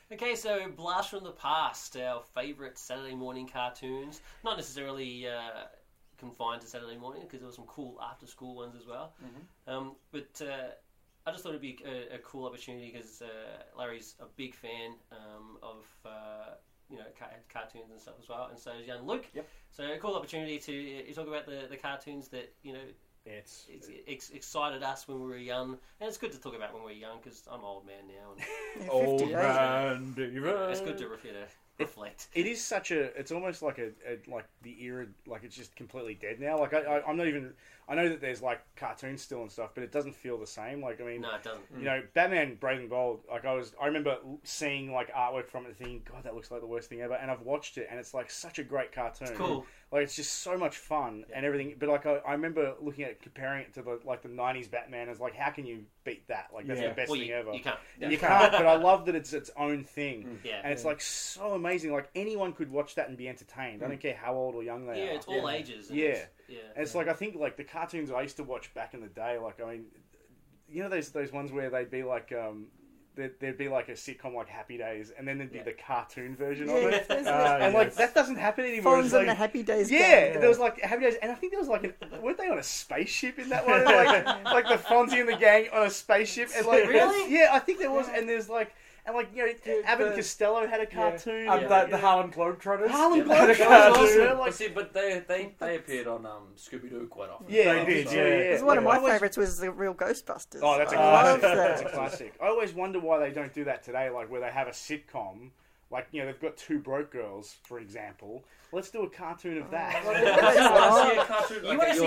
Okay, so Blast from the Past, our favourite Saturday morning cartoons. Not necessarily confined to Saturday morning, because there were some cool after-school ones as well. But I just thought it'd be a cool opportunity, because Larry's a big fan of cartoons and stuff as well, and so is young Luke. So a cool opportunity to talk about the cartoons that it's excited us when we were young, and it's good to talk about when we were young, because I'm an old man now. And Old man, it's good to reflect. It is such a. It's almost like like the era. Like it's just completely dead now. Like I'm not even. I know that there's like cartoons still and stuff, but it doesn't feel the same. Like I mean, No, it doesn't. You know, Batman Brave and Bold. Like I remember seeing like artwork from it, and thinking, God, that looks like the worst thing ever. And I've watched it, and it's like such a great cartoon. It's cool. Like it's just so much fun and everything. But like I remember looking at comparing it to the '90s Batman as like, how can you beat that? Like that's the best thing ever. You can't. You can't. But I love that it's its own thing. Yeah. And it's like so amazing. Like anyone could watch that and be entertained. I don't care how old or young they are. Yeah, it's all ages. And And it's like I think like the cartoons I used to watch back in the day. Like I mean, you know those ones where they'd be like there'd be like a sitcom like Happy Days, and then there'd be the cartoon version of it, and like that doesn't happen anymore. Fonz and the Happy Days. Yeah, there was like Happy Days, and I think there was like weren't they on a spaceship in that one? Like the Fonzie and the gang on a spaceship, and like really, yeah, I think there was, and there's like. And like Abbott and Costello had a cartoon. The Harlem Globetrotters. Harlem Globetrotters. Like, see, but they appeared on Scooby Doo quite often. Yeah, they did. Yeah. One of my favourites was the real Ghostbusters. Oh, that's a classic. That's a classic. I always wonder why they don't do that today. Like where they have a sitcom. Like they've got Two Broke Girls, for example. Let's do a cartoon of that. You want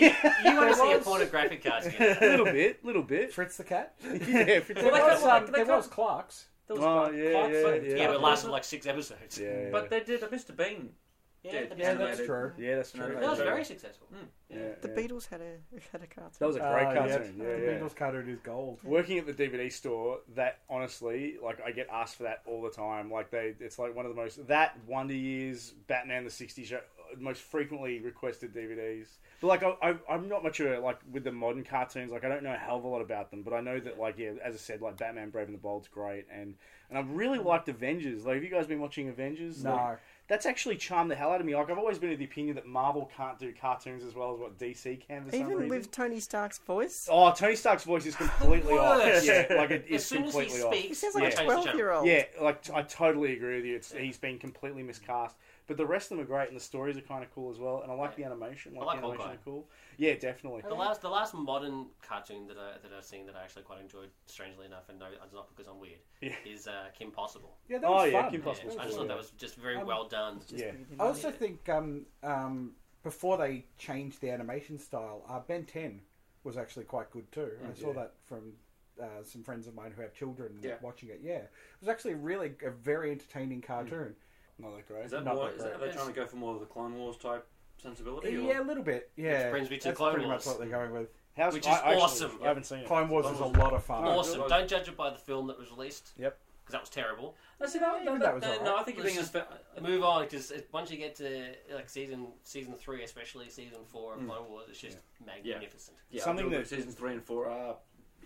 to see a pornographic cartoon? A little bit. Fritz the Cat. Yeah, Fritz the Cat. Cat. There was Clark's. Yeah, but it lasted like 6 episodes. Yeah. But they did a Mr. Bean. Yeah, that's true. Yeah, that's true. That was very successful. The Beatles had a cartoon. That was a great cartoon. The Beatles cartoon is gold. Working at the DVD store, that honestly, like I get asked for that all the time. Like it's like one of the most Wonder Years, Batman the '60s show, most frequently requested DVDs. But like I'm not much of a, like with the modern cartoons. Like I don't know a hell of a lot about them, but I know that like as I said, like Batman Brave and the Bold's great, and I've really liked Avengers. Like have you guys been watching Avengers? No. Like, that's actually charmed the hell out of me. Like I've always been of the opinion that Marvel can't do cartoons as well as what DC can. For some Even reason. with Tony Stark's voice. Oh, Tony Stark's voice is completely off. Yeah, like it is as soon completely as he off. speaks, He sounds like a 12-year-old. Yeah, like I totally agree with you. He's been completely miscast. But the rest of them are great, and the stories are kind of cool as well. And I like the animation. I like the animation Hawkeye. are cool. Yeah, definitely. The last modern cartoon that I've seen that I actually quite enjoyed, strangely enough, and no, it's not because I'm weird, is Kim Possible. Yeah, that was fun. Kim Possible. I just thought that was just very well done. Yeah. I also think before they changed the animation style, Ben 10 was actually quite good too. I saw that from some friends of mine who have children watching it. Yeah, it was actually a very entertaining cartoon. Not that great. Is that are they trying to go for more of the Clone Wars type sensibility? Yeah, a little bit. Yeah, Which brings me to that's Clone pretty Wars. much what they're going with. Which is awesome. I haven't seen it. Clone Wars is a lot of fun. Awesome. Don't judge it by the film that was released. Yep. Because that was terrible. That was No, I think you're being move on, because once you get to like season 3, especially season 4 of Clone Wars, it's just magnificent. Yeah, Something that seasons 3 and 4 are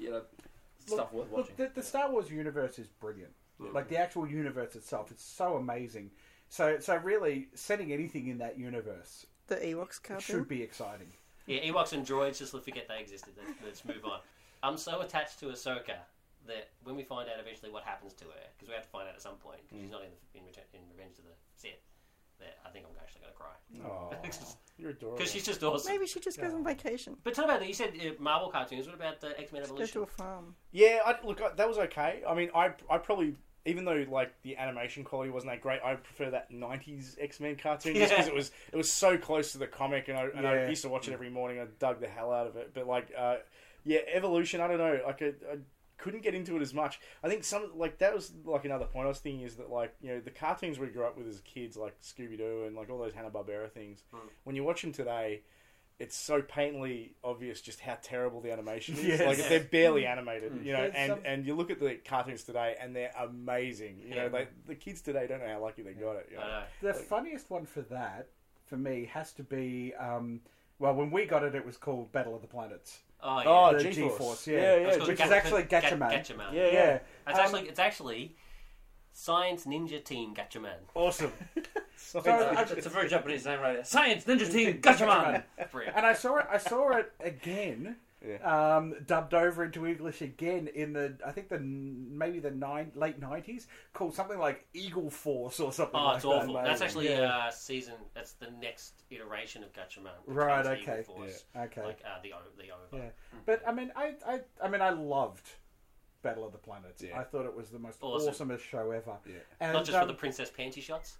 stuff worth watching. Look, the Star Wars universe is brilliant. Like the actual universe itself, it's so amazing. So really, setting anything in that universe, The Ewoks cartoon should be exciting. Yeah, Ewoks and droids, just forget they existed. Let's move on. I'm so attached to Ahsoka that when we find out eventually what happens to her, because we have to find out at some point, because she's not in Revenge of the Sith, that I think I'm actually going to cry. Oh, you're adorable. Because she's just awesome. Maybe she just goes on vacation. But tell about that. You said Marvel cartoons. What about X-Men Go Evolution? to a farm. Yeah, that was okay. I mean, I probably, even though like the animation quality wasn't that great, I prefer that '90s X-Men cartoon just because it was so close to the comic, and I used to watch it every morning. I dug the hell out of it. But like, Evolution, I don't know. Like, I couldn't get into it as much. I think that was like another point I was thinking is that like the cartoons we grew up with as kids, like Scooby Doo and like all those Hanna-Barbera things, when you watch them today, it's so patently obvious just how terrible the animation is. Yes. Like they're barely animated, and you look at the cartoons today and they're amazing. The kids today don't know how lucky they got it. I know. The funniest one for that, for me, has to be when we got it, it was called Battle of the Planets. Oh, yeah. The G-Force. Yeah, It's which called is actually Gatchaman. Gatchaman. Yeah. It's actually Science Ninja Team Gatchaman. Awesome. It's a very Japanese name right there. Science Ninja Team Gatchaman. Brilliant. And I saw it again, dubbed over into English again in maybe the late 90s, called something like Eagle Force or something. Oh, it's like awful. that, That's maybe. actually that's the next iteration of Gatchaman. Right. Becomes Okay. Eagle Force, Okay. like the OVA. Yeah. But I mean, I loved Battle of the Planets. Yeah. I thought it was the most Awesome. awesomest show ever. Yeah. And, Not just for the princess panty shots.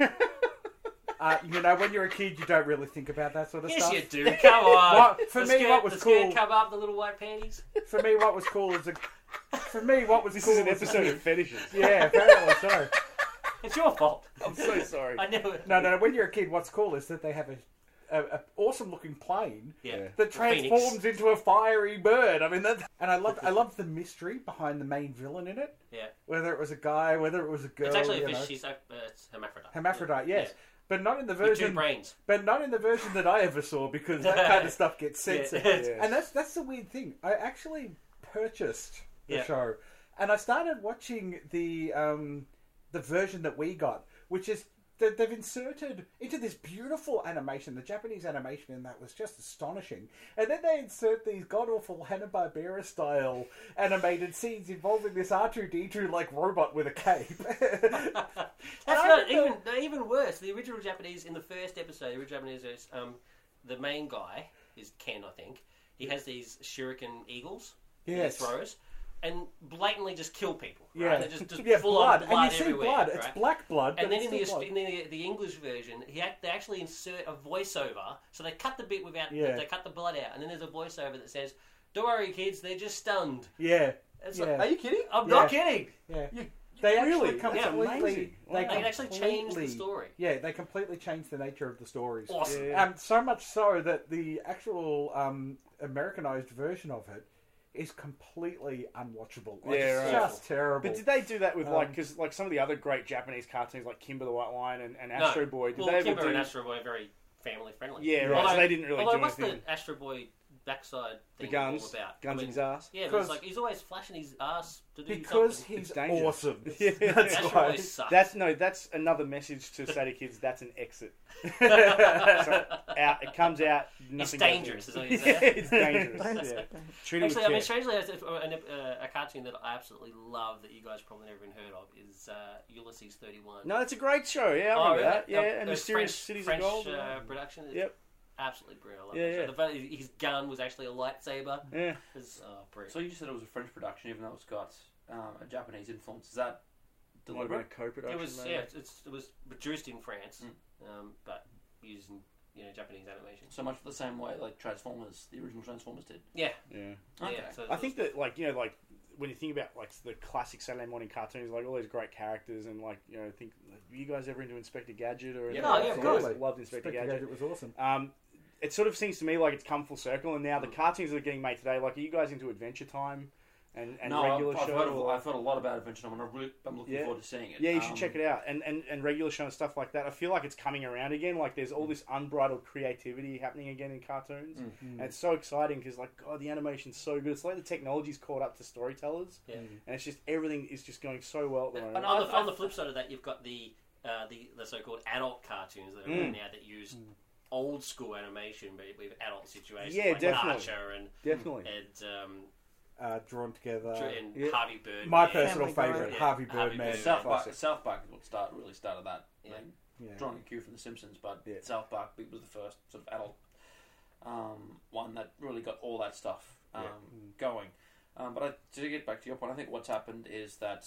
when you're a kid, you don't really think about that sort of Yes, stuff. you do. Come on. For me, what was cool? Cover up the little white panties. For me, what was cool is This is an episode of fetishes. Yeah, apparently so. It's your fault. I'm so sorry. I never. No. When you're a kid, what's cool is that they have a awesome looking plane Yeah. that transforms Phoenix. into a fiery bird. I mean, and I loved the mystery behind the main villain in it. Yeah. Whether it was a guy, whether it was a girl. It's actually a you fish. know. She's it's hermaphrodite. Hermaphrodite, yes. Yeah. But not in the With two version. brains. But not in the version that I ever saw, because that kind of stuff gets censored. Yeah. And that's the weird thing. I actually purchased the Yeah. show, and I started watching the version that we got, which is that they've inserted into this beautiful animation. The Japanese animation in that was just astonishing. And then they insert these god-awful Hanna-Barbera style animated scenes involving this R2-D2 like robot with a cape. That's not even worse. The original Japanese in the first episode, the original Japanese is the main guy is Ken, I think. He has these shuriken eagles Yes. that he throws, and blatantly just kill people. Yeah, Right? They're just yeah, full blood. on blood And you see everywhere. blood. Right? It's black blood. And but then it's still blood. in the English version, they actually insert a voiceover. So they cut the bit without they cut the blood out, and then there's a voiceover that says, "Don't worry, kids, they're just stunned." Yeah. It's Yeah. like, are you kidding? I'm Yeah. not kidding. Yeah. You- They really? actually That's completely. amazing. They They actually changed the completely- story. Yeah, they completely changed the nature of the stories. Awesome. Yeah. So much so that the actual Americanized version of it is completely unwatchable. Like, Yeah, it's right. just terrible. But did they do that with because like some of the other great Japanese cartoons like Kimber the White Lion and Astro Boy? Did well, they ever Kimber do? and Astro Boy are very family friendly. Yeah, right. So they didn't really do what's anything. the Astro Boy backside The thing guns, all about? guns in his ass. Yeah, but Because- it's like he's always flashing his ass to do because something. he's It's dangerous. awesome. Yeah. That's Astro why. Boy sucks. That's another message to say to kids. That's an exit. So, out it comes out. It's Nothing dangerous, goes is in. what you're saying. Yeah, it's dangerous. Don't Yeah. say that. Treat it with Actually, I mean, care. strangely, a cartoon that I absolutely love that you guys probably never even heard of is Ulysses 31. No, it's a great show. Yeah, I remember that. Yeah, and Mysterious Cities French, of Gold. production. It's Yep. absolutely brilliant. I love Yeah, that show. yeah. The fact that his gun was actually a lightsaber. Yeah. Is brilliant. So you just said it was a French production, even though it's got a Japanese influence. Is that Might have been a deliberate? co-production. It was maybe. it was produced in France, but using Japanese animation. So much the same way like Transformers, the original Transformers did. Yeah, Yeah. Okay. yeah. So I think that like when you think about like the classic Saturday morning cartoons, like all these great characters and like think were you guys ever into Inspector Gadget or Yeah, anything? oh, yeah, of course. I loved Inspector Gadget. It was awesome. It sort of seems to me like it's come full circle, and now the cartoons that are getting made today, like are you guys into Adventure Time and No, regular I've show? heard a lot about Adventure Time, and I'm looking forward to seeing it. Yeah, you should check it out. And regular show and stuff like that. I feel like it's coming around again. Like there's all this unbridled creativity happening again in cartoons, and it's so exciting because like God, the animation's so good. It's like the technology's caught up to storytellers, Yeah. and it's just everything is just going so well at the moment. And on the flip side of that, you've got the so-called adult cartoons that are around now that use old school animation, but with adult situations. Yeah, like definitely. Archer and Definitely. Drawn together. and Harvey Birdman. My personal Family Guy. favourite, Yeah, Harvey Harvey Birdman. Birdman. South Park is what really started that. Yeah. Yeah. Drawing a cue from The Simpsons, but Yeah. South Park was the first sort of adult one that really got all that stuff going. But to get back to your point, I think what's happened is that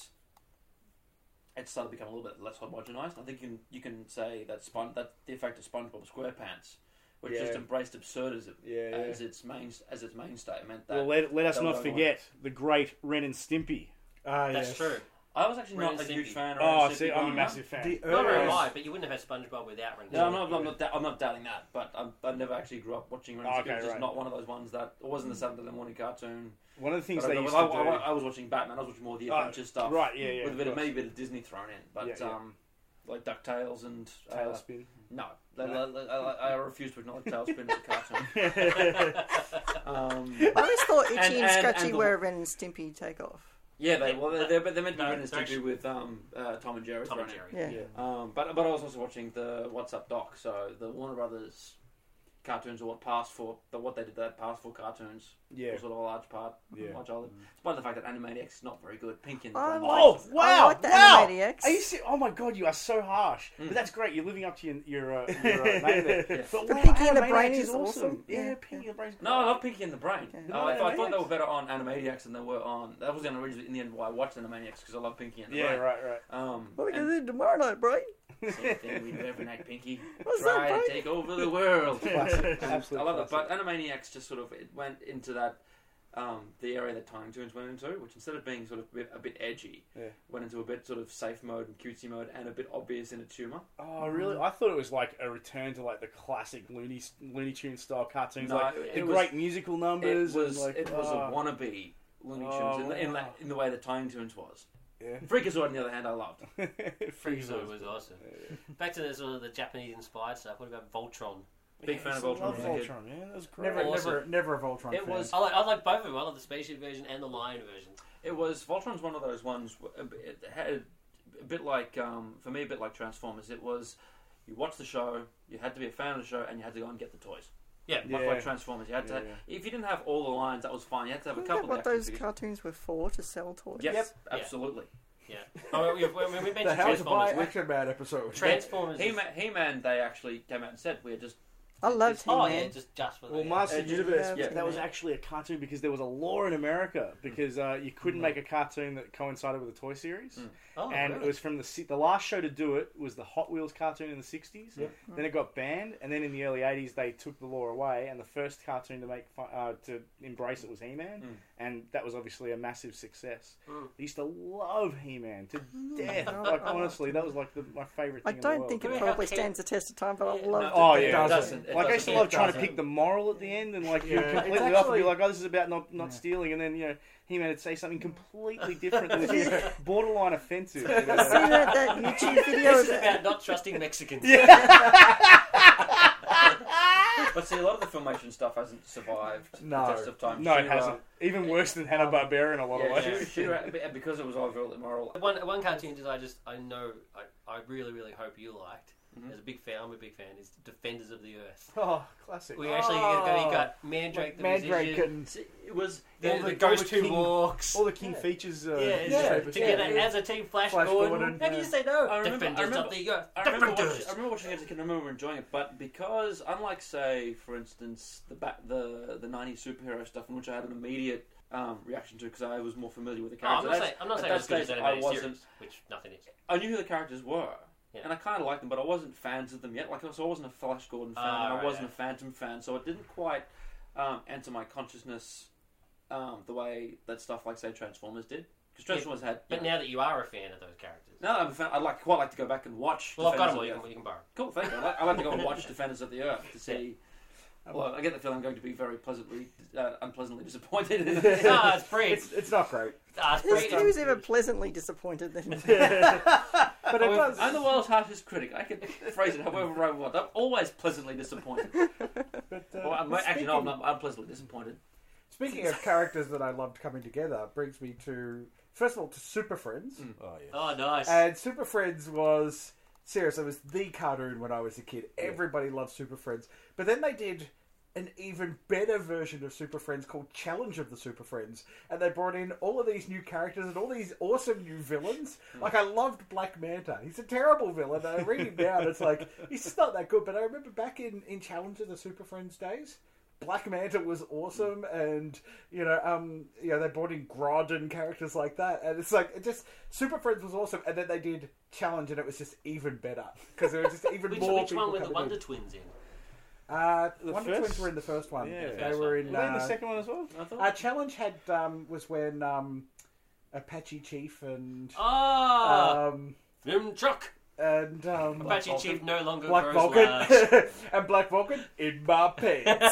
it started to become a little bit less homogenized. I think you can say that the effect of SpongeBob SquarePants, which just embraced absurdism as its mainstay. It meant that. Well, let us that not was forget the great Ren and Stimpy. That's Yes. true. I was actually Ren not a and huge Stimpy. fan of Oh, Ren and see, Stimpy I'm a growing massive up. fan. The Not very earliest- high, but you wouldn't have had SpongeBob without Ren. No, I'm not doubting that, but I never actually grew up watching Ren and Stimpy. Okay, It's just right. not one of those ones that it wasn't the Saturday morning cartoon. One of the things But they I, used I, to do. I was watching Batman. I was watching more of the adventure stuff, Right, yeah, with a bit of of maybe a bit of Disney thrown in, but Yeah. like DuckTales and Tailspin. no, I refuse to acknowledge Tailspin as a cartoon. I always thought Itchy and and Scratchy the- were a Ren and Stimpy takeoff. Yeah, they're meant to be No, written to do with Tom and Jerry. Tom and Jerry. Yeah. But I was also watching the What's Up doc. So the Warner Brothers cartoons are what they did that passed for cartoons. Yeah. Was sort of a large part. Yeah. Large element. Despite the fact that Animaniacs is not very good. Pinky and the I Brain. like- Oh wow! I like the wow! Animaniacs. Are you oh my god, you are so harsh. But that's great. You're living up to your name there. Yeah. But The wow, Pinky and the Animaniacs Brain is awesome. Yeah, Yeah, Pinky and the Brain. No, I love Pinky and the Brain. Okay. I thought they were better on Animaniacs than they were on. That was the originally in the end why I watched Animaniacs because I love Pinky and the Yeah, Brain. right. What are we And going to do tomorrow night, Brain? same thing we do every night, Pinky. What's Try that, to Brain? take over the world. Classic. I Absolute love it. classic. But Animaniacs just sort of it went into that the area that Tiny Toons went into, which instead of being sort of a bit edgy, went into a bit sort of safe mode and cutesy mode, and a bit obvious in its humour. Oh, really? I thought it was like a return to like the classic Looney Tunes style cartoons, No, like the it was- great musical numbers. It was and like, a wannabe Looney Tunes Oh, in wow. the way that Tiny Toons was. Yeah. Freakazoid, on the other hand, I loved. Freakazoid was awesome. Back to the sort of the Japanese inspired stuff. What about Voltron? Big fan of I Voltron. love as a kid. Voltron, man. That was great. Never a Voltron It fan. was I like both of them. I love the spaceship version and the lion version. Voltron's one of those ones. It had a bit like for me, a bit like Transformers. It was you watch the show, you had to be a fan of the show, and you had to go and get the toys. Yeah, Much like Transformers, you had to. If you didn't have all the lines, that was fine. You had to have a Isn't that couple of what action those figures. cartoons were for, to sell toys? Yes, Yep. absolutely. Yeah. Oh, when we The mentioned How to Buy Transformers, Action Man episode. Transformers. He-Man, they actually came out and said we're just. I loved Oh He-Man. yeah, just for Well, the Master Edge of Universe, Yeah. that was actually a cartoon because there was a law in America because you couldn't make a cartoon that coincided with a toy series. Oh, And really? it was from the last show to do it was the Hot Wheels cartoon in the 60s. Yep. Then it got banned, and then in the early 80s they took the law away, and the first cartoon to to embrace it was He-Man, and that was obviously a massive success. I used to love He-Man to death. Like honestly, that was like my favorite I thing in the don't world. think Can it we probably have stands the test of time, but I Yeah, love no. it. Oh It yeah, doesn't. It like I doesn't. used to love It trying to doesn't. pick the moral at the end, and like you Yeah, completely it's off and be actually- like, "Oh, this is about not stealing," and then He-Man would say something completely different that was borderline offensive. You know? See that YouTube video? This is about not trusting Mexicans. But see, a lot of the Filmation stuff hasn't survived No. the test of time. No, it She-Ra- hasn't. Even worse than Hanna-Barbera in a lot of Yeah, ways. She-Ra, because it was overall immoral. One cartoon that I really hope you liked. As a big fan, I'm a big fan. Is Defenders of the Earth. Oh, classic. We actually got Mandrake the Mandrake musician. and It was The Ghost Who Walks. all the King features. Together as a team, Flash Gordon. Gordon, How can you say no? I remember- Defenders I remember- of the Earth. I remember Defenders. watching it as a kid. I remember enjoying it, but because unlike, say, for instance, the 90s superhero stuff, in which I had an immediate reaction to because I was more familiar with the Oh, characters. I'm not At saying that it was good as stage, animated I wasn't. series, which nothing is. I knew who the characters were, Yeah. and I kind of liked them, but I wasn't fans of them yet. Like, so I wasn't a Flash Gordon fan, and I right, wasn't yeah. a Phantom fan, so it didn't quite enter my consciousness the way that stuff like, say, Transformers did. Because Transformers had. But now that you are a fan of those characters, Now that I'm a fan, I'd quite like to go back and watch. well, I've got Defenders them. of the You can borrow. Cool, thank you. I'd like to go and watch Defenders of the Earth to see. Well, I get the feeling I'm going to be very unpleasantly disappointed in it. No, it's free. It's not great. Who's ever pleasantly disappointed then? But it does. I'm the world's harshest critic. I can phrase it however I want. I'm always pleasantly disappointed. But, Well, actually, no, I'm not. I'm pleasantly disappointed. Speaking of characters that I loved coming together, brings me to, first of all, to Super Friends. Oh yeah. Oh, nice. And Super Friends was, seriously, it was the cartoon when I was a kid. Everybody loved Super Friends. But then they did an even better version of Super Friends called Challenge of the Super Friends. And they brought in all of these new characters and all these awesome new villains. Like, I loved Black Manta. He's a terrible villain. And I read him now and it's like, he's just not that good. But I remember back in Challenge of the Super Friends days, Black Manta was awesome, and they brought in Grodd and characters like that, and it's like Super Friends was awesome, and then they did Challenge, and it was just even better because there was just even more which people one were the coming Wonder in. Twins in? Wonder first? Twins were in the first one. Yeah. They were in. Were they in the second one as well? I thought. Challenge had was when Apache Chief and Ah, Chuck. and Apache Vulcan. Chief no longer Black grows Vulcan large. and Black Vulcan in my pants.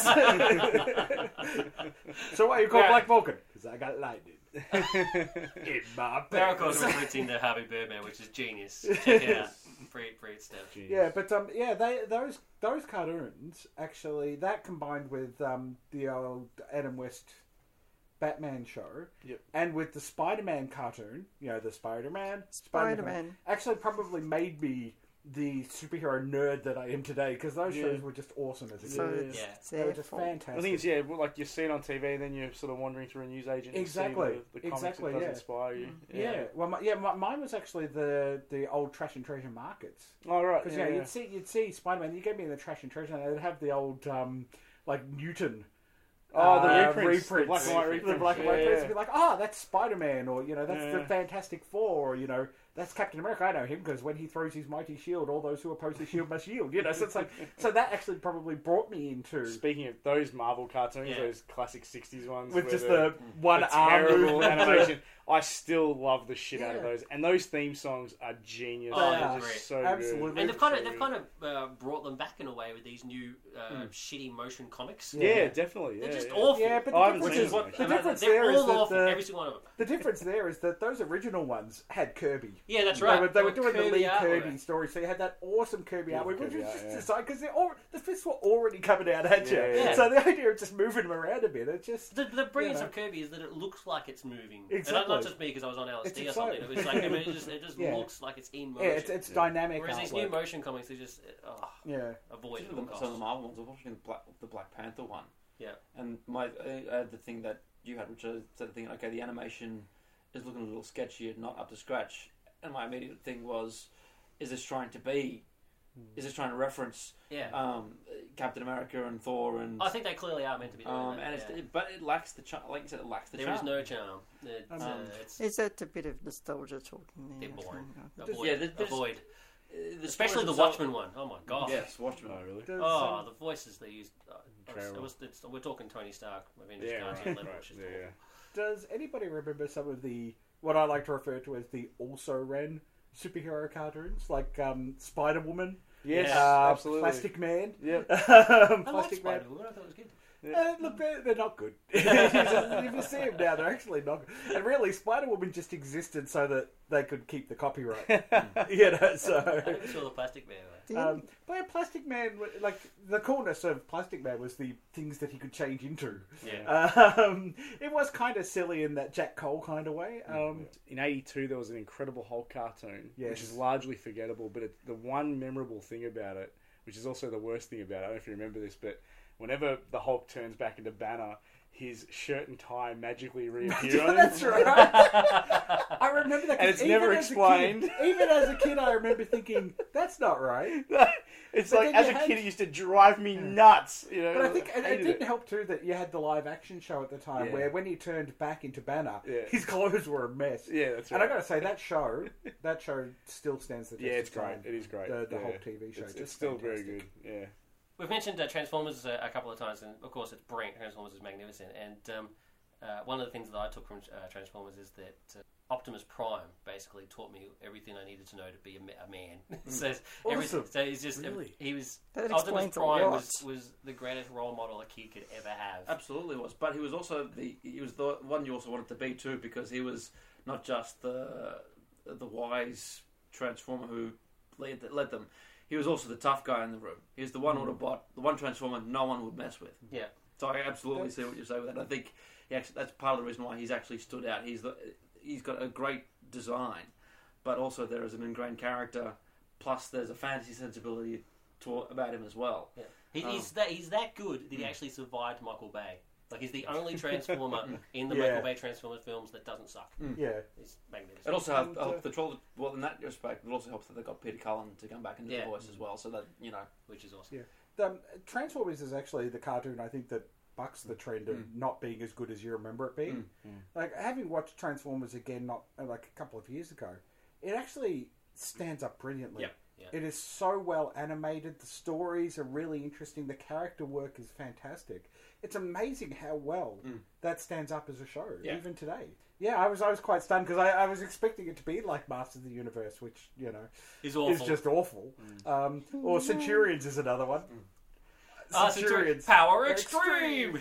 So why you call Yeah. Black Vulcan? Because I got lightning in my Barracuda pants. referencing to Harvey Birdman, which is genius. Check it out. Great stuff. Yeah, but those cartoons actually that combined with the old Adam West Batman show, Yep. and with the Spider-Man cartoon, you know, the Spider-Man, Spider-Man. actually probably made me the superhero nerd that I am today, because those shows were just awesome as a kid. So it's They were their just fault. fantastic. The thing is, like you see it on TV, and then you're sort of wandering through a newsagent. Exactly. And see the comics Exactly, that does yeah. inspire you. Yeah, well, mine was actually the old Trash and Treasure markets. Oh right. Because Yeah, you'd see Spider-Man. You get me in the Trash and Treasure, and they'd have the old like Newton. Oh, the reprints. The black and white The reprints. black and white prints. Yeah. Be like, oh, that's Spider-Man, or that's Yeah. the Fantastic Four, or that's Captain America. I know him because when he throws his mighty shield, all those who oppose the shield must yield. So it's like, so that actually probably brought me into Speaking of those Marvel cartoons, Yeah. those classic '60s ones with where just they're- the one the arm terrible movement. animation. I still love the shit out of Yeah. those, and those theme songs are genius. Oh, They're they're just great. so Absolutely. good. And they've So kind good. of brought them back in a way with these new shitty motion comics. Yeah, definitely. They're Yeah, just yeah. awful. Yeah, but I the haven't difference seen is them, the difference they're there is all awful, that every single one of them. the difference there is that those original ones had Kirby. Yeah, that's right. They were doing the Lee artwork. Kirby story, so you had that awesome Kirby Yeah, artwork, which Kirby was art, just yeah. designed because the fists were already coming out at you. Yeah, yeah. So the idea of just moving them around a bit, it just The brilliance know. of Kirby is that it looks like it's moving. Exactly. And not just me because I was on LSD It's or something. exciting. It was like it just Yeah. looks like it's in motion. yeah, it's dynamic. Whereas these artwork. new motion comics, they just avoid it at all Some of the costs. Marvel ones. I was watching the Black Panther one. Yeah. And the thing that you had, which I started thinking, okay, the animation is looking a little sketchy and not up to scratch. And my immediate thing was, is this trying to reference Captain America and Thor and I think they clearly are meant to be doing that. and but it lacks the charm. Like you said, it lacks the There charm. is no charm. It's Is that a bit of nostalgia talking there? a bit boring. Does- Avoid. yeah, there's- Avoid. The Especially stories the themselves- Watchmen one. Oh my god. Yes, Watchmen. Oh, really? Does, Oh, the voices they used. Terrible. We're talking Tony Stark, Avengers Yeah, cartoon right, level, right. which is Yeah, yeah. does anybody remember some of the what I like to refer to as the also ran superhero cartoons, like Spider Woman, Yes, Yeah. absolutely. Plastic Man, Yep. I like Plastic Man. Spider-Man. I thought it was good. Look, they're not good. If you see them now, they're actually not good. And really, Spider-Woman just existed so that they could keep the copyright. So... I never saw the Plastic Man. But yeah, Plastic Man, like, the coolness of Plastic Man was the things that he could change into. Yeah. It was kind of silly in that Jack Cole kind of way. In '82, there was an Incredible Hulk cartoon, Yes. which is largely forgettable, but the one memorable thing about it, which is also the worst thing about it, I don't know if you remember this, but whenever the Hulk turns back into Banner, his shirt and tie magically reappear on him. That's right. I remember that. 'cause And it's even never as a explained. kid- even as a kid, I remember thinking, that's not right. It's But like, then as you a had- kid, it used to drive me nuts. But I think it hated didn't help too that you had the live action show at the time Yeah. where when he turned back into Banner, Yeah. his clothes were a mess. Yeah, that's right. And I got to say that show still stands the test. Yeah, it's of time. great. It is great. The yeah. whole TV show, It's just still very good. fantastic. Yeah. We've mentioned Transformers a couple of times, and of course it's brilliant. Transformers is magnificent, and one of the things that I took from Transformers is that Optimus Prime basically taught me everything I needed to know to be a man. So Awesome. so he's just Really? he was That Optimus explains a Prime lot. was the greatest role model a kid could ever have. Absolutely was, but he was also the one you also wanted to be too, because he was not just the wise Transformer who led them. He was also the tough guy in the room. He was the one Autobot, the one Transformer no one would mess with. Yeah. So I absolutely see what you say with that. I think that's part of the reason why he's actually stood out. He's got a great design, but also there is an ingrained character. Plus, there's a fantasy sensibility about him as well. Yeah. He's that good that he actually survived Michael Bay. Like he's the only Transformer in the Yeah. Michael Bay Transformers films that doesn't suck. Yeah. He's magnificent. It also And, helped the troll. Well, in that respect, it also helps that they got Peter Cullen to come back into Yeah. the voice as well. So that Which is awesome. Yeah. Transformers is actually the cartoon I think that bucks the trend of not being as good as you remember it being. Like having watched Transformers again, not like a couple of years ago, it actually stands up brilliantly. Yep. Yeah. It is so well animated. The stories are really interesting. The character work is fantastic. It's amazing how well that stands up as a show, even today. Yeah, I was quite stunned because I was expecting it to be like Masters of the Universe, which He's awful. is just awful. Or Centurions is another one. Centurions. Power Extreme!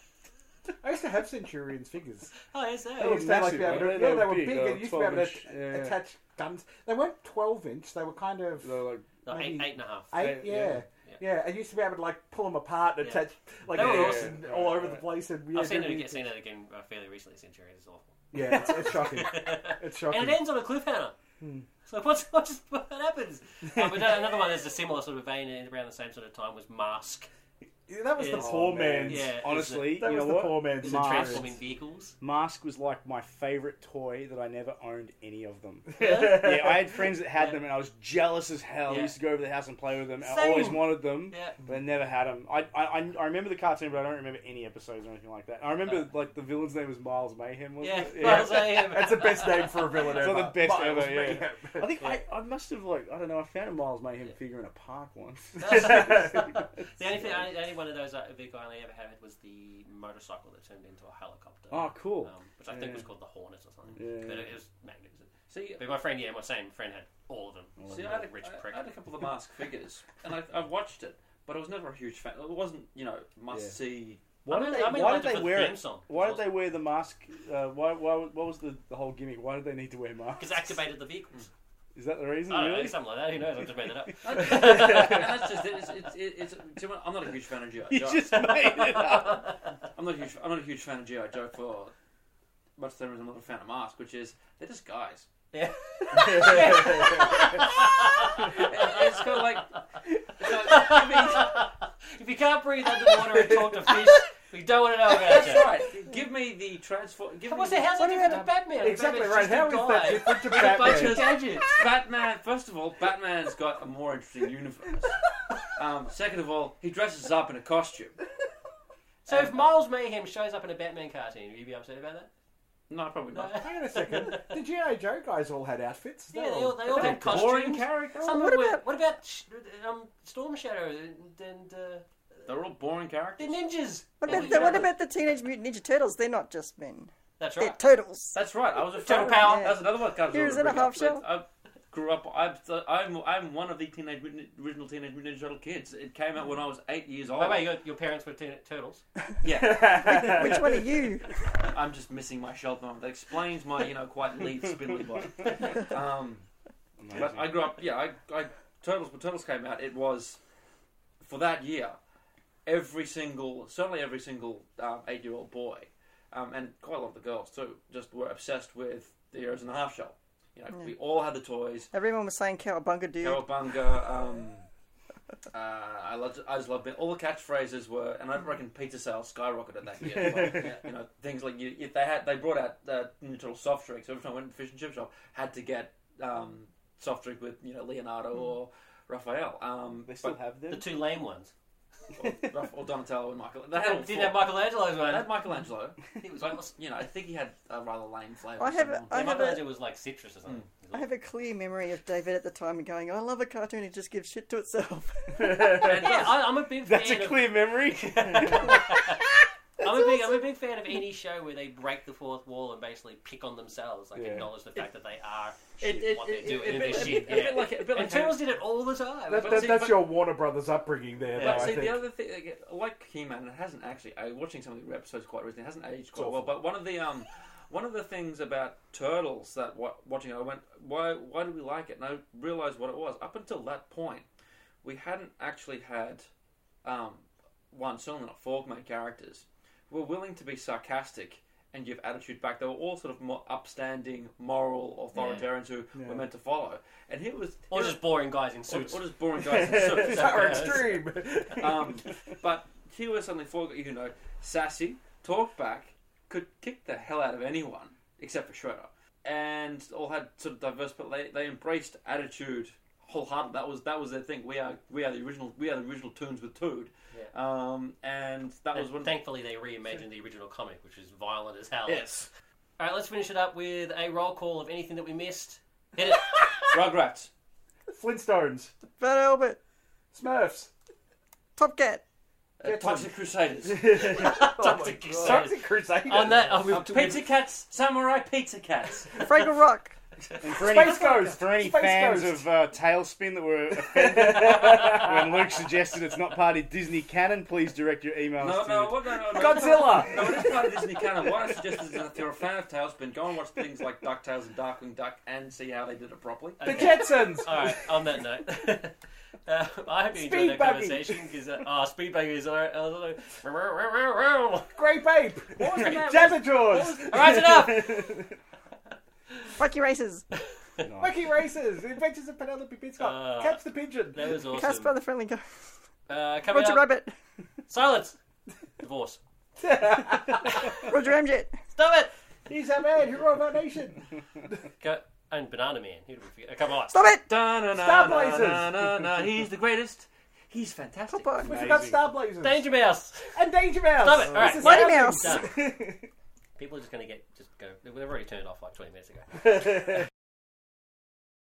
I used to have Centurions figures. Oh, yes, I used to have, massive, be able to, weren't yeah, they? they were Big, big. And used to be able to 12-inch, yeah. attach guns. They weren't 12-inch. They were kind of They're like, No, maybe 8.5. 8. Yeah. Yeah. Yeah, and used to be able to like pull them apart and attach like They were hooks awesome. and all over the place. And I've seen it again fairly recently. Centurion is awful. Yeah, it's shocking. It's shocking. And it ends on a cliffhanger. So what happens? But another one that's a similar sort of vein and around the same sort of time was Mask. Yeah, that was the poor man's. Yeah, Honestly, that you was know the what? poor man's. Is it transforming vehicles? Mask was like my favourite toy that I never owned any of them. Really? Yeah, I had friends that had them, and I was jealous as hell. I Yeah. used to go over to the house and play with them. I Same. always wanted them, Yeah. but I never had them. I remember the cartoon, but I don't remember any episodes or anything like that. I remember like the villain's name was Miles Mayhem, wasn't it? Miles Mayhem. That's the best name for a villain It's ever. not the best Miles ever, yeah. Mayhem. I think I must have I don't know. I found a Miles Mayhem figure in a park once. The only one of those vehicle I only ever had was the motorcycle that turned into a helicopter. Oh, cool. Which I think was called the Hornet or something. Yeah. But it was magnificent. See, But my friend had all of them. I had a couple of Mask figures, and I watched it, but I was never a huge fan. It wasn't, must see. Why did they wear it? Why did they wear the mask? What was the whole gimmick? Why did they need to wear masks? Because activated the vehicles. Is that the reason? I don't know, Really? something like that. Who knows? I just made it up. And that's just it. I'm not a huge fan of G.I. You Joe. just made it up. I'm not a huge fan of G.I. Joe for much the same reason I'm not a fan of Mask, which is they're just guys. Yeah. It's kind of like If you can't breathe underwater and talk to fish, we don't want to know about that's you. right. Give me the transform. How's that different to Batman? Exactly Batman's right. just How a is that guy different to with a bunch Batman? of gadgets. Batman. First of all, Batman's got a more interesting universe. Second of all, he dresses up in a costume. So if Miles Mayhem shows up in a Batman cartoon, will you be upset about that? No, probably not. Hang on a second. The G.I. Joe guys all had outfits. Yeah, they all had Boring costumes. characters. What about Storm Shadow and They're all boring they're characters. ninjas? What about the Teenage Mutant Ninja Turtles? They're not just men. That's They're right. turtles. That's right. I was a Turtle fan. Power. That's another one. Here's in a half shell. I grew up. I'm one of the original Teenage Mutant Ninja Turtle kids. It came out when I was 8 years old. Wait, your parents were turtles? Yeah. Which one are you? I'm just missing my shelf moment. That explains my, quite lean, spindly body. But I grew up. Yeah, when Turtles came out, it was for that year. Certainly every single 8-year-old boy, and quite a lot of the girls too, just were obsessed with the Heroes in the Half Shell. We all had the toys. Everyone was saying Cowabunga, dude. Cowabunga. I just loved it. All the catchphrases were, and I reckon pizza sales skyrocketed that year. As well. Things like they brought out Ninja Turtle soft drinks. So every time I went to the fish and chip shop, had to get soft drink with Leonardo or Raphael. They still have them. The two lame ones. Or Donatello and Michael. They Didn't have Michelangelo's They one. had Michelangelo. He was But, awesome. I think he had a rather lame flavour. Michelangelo was like citrus or something. I have a clear memory of David at the time going, I love a cartoon, it just gives shit to itself. Yeah, I'm a big fan That's a of... clear memory. I'm a big fan of any show where they break the fourth wall and basically pick on themselves, acknowledge the fact that they are what they're doing. And Turtles did it all the time. That's your Warner Brothers upbringing there, though, But I see, think. the other thing, like He-Man, it hasn't actually. I was watching some of the episodes quite recently. It hasn't aged quite well. But one of the things about Turtles that watching, I went, why did we like it? And I realised what it was. Up until that point, we hadn't actually had certainly not 4 main characters. Were willing to be sarcastic and give attitude back. They were all sort of more upstanding, moral authoritarians who were meant to follow. And he was... Or just boring guys in suits. Or just boring guys in suits. Power extreme. But he was suddenly, sassy, talk back, could kick the hell out of anyone, except for Shredder. And all had sort of diverse... But they embraced attitude wholeheartedly. That was their thing. We are the original Toons with Toad. Yeah. And that was when... Thankfully, they reimagined the original comic, which is violent as hell. Yes. All right, let's finish it up with a roll call of anything that we missed. Hit it. Rugrats. Flintstones. Fat Albert, Smurfs. Top Cat, Toxic Crusaders. Toxic Crusaders. Toxic Crusaders. On that, Pizza Cats. Samurai Pizza Cats. Fraggle Rock. And for Space Ghost. any Space fans Ghost. of Tailspin that were offended when Luke suggested it's not part of Disney canon, please direct your emails No. Godzilla. No, it is part of Disney canon. What I suggest is that if you're a fan of Tailspin, go and watch things like DuckTales and Darkwing Duck and see how they did it properly. The Jetsons. all right, on that note. I hope you enjoyed that conversation because Speed Buggy is Grape Ape. What was the name? Jabberjaws. Alright, enough. Wacky Races. Nice. Wacky Races. Adventures of Penelope Pitstop. Catch the Pigeon. That was awesome. Casper the Friendly Ghost. Coming Roger up, Rabbit. Silence. Divorce. Roger Ramjet. Stop it. He's our man, hero of our nation. And Banana Man. Who did we forget? Come on. Stop it. Star Blazers. He's the greatest. He's fantastic. Popeye. We forgot Star Blazers. Danger Mouse. And Danger Mouse. Stop it. All right. This is Mighty our Mouse. thing. People are just going to go. They've already turned off like 20 minutes ago.